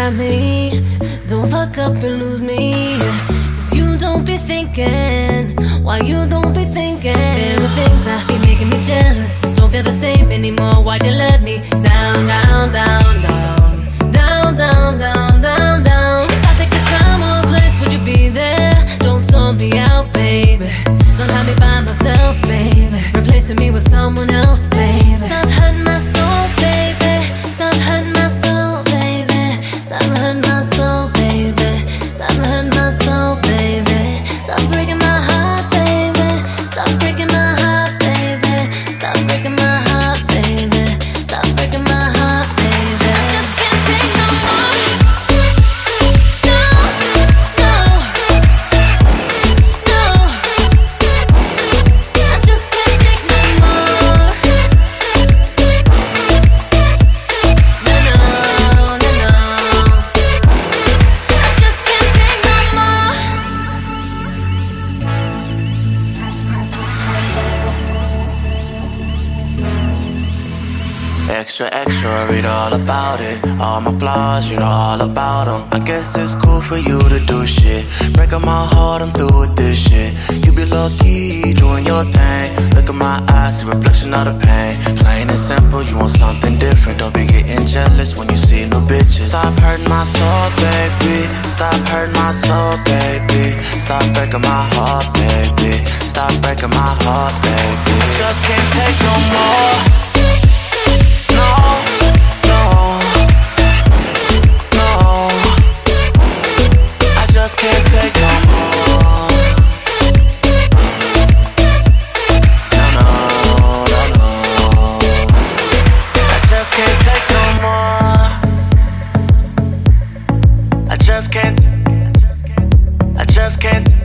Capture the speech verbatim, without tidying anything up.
at me. Don't fuck up and lose me. Cause you don't be thinking. Why you don't be thinking? There are things that be making me jealous. Don't feel the same anymore. Why'd you let me down, down, down, down? Down, down, down, down, down. If I pick a time or a place, would you be there? Don't sort me out, baby. Don't have me by myself, baby. Replacing me with someone else, baby. Stop hurting my soul, baby. Stop hurting my soul, baby. Stop hurting my soul, baby. Stop hurting my soul, baby. Stop breaking my heart, baby. Stop breaking my heart, baby. Stop breaking my heart, baby. Stop breaking my heart, baby. I just can't take no more. No, no, no. I just can't take no more. No, no, no, no. I just can't take no more. Extra, extra, read all about it. All my flaws, you know all about them. I guess it's cool for you to do shit. Breaking my heart, I'm through with this shit. You be low-key, doing your thing. Look at my eyes, the reflection of the pain. Plain and simple, you want something different. Don't be getting jealous when you see new bitches. Stop hurting my soul, baby. Stop hurting my soul, baby. Stop breaking my heart, baby. Stop breaking my heart, baby. I just can't take no more. No, no, no. I just can't take no more. No, no, no, no. I just can't take no more. I just can't. I just can't.